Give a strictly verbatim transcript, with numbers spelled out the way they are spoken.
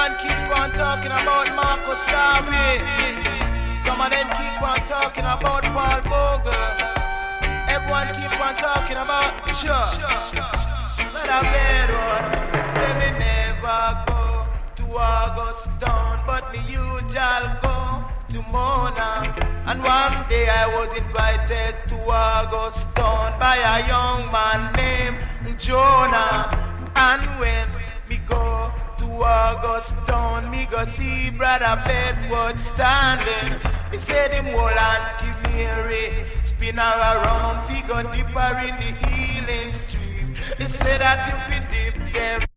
Everyone keep on talking about Marcus Garvey. Some of them keep on talking about Paul Bogle. Everyone keep on talking about Chuck. But I bet one, say me never go to Augustown, but me usual go to Mona. And one day I was invited to Augustown by a young man named Jonah. And when me go to Augustown, me go see Brother Bedward standing. Me said him whole Auntie Mary spin her around, figure dip her in the healing stream. He said that if he dip them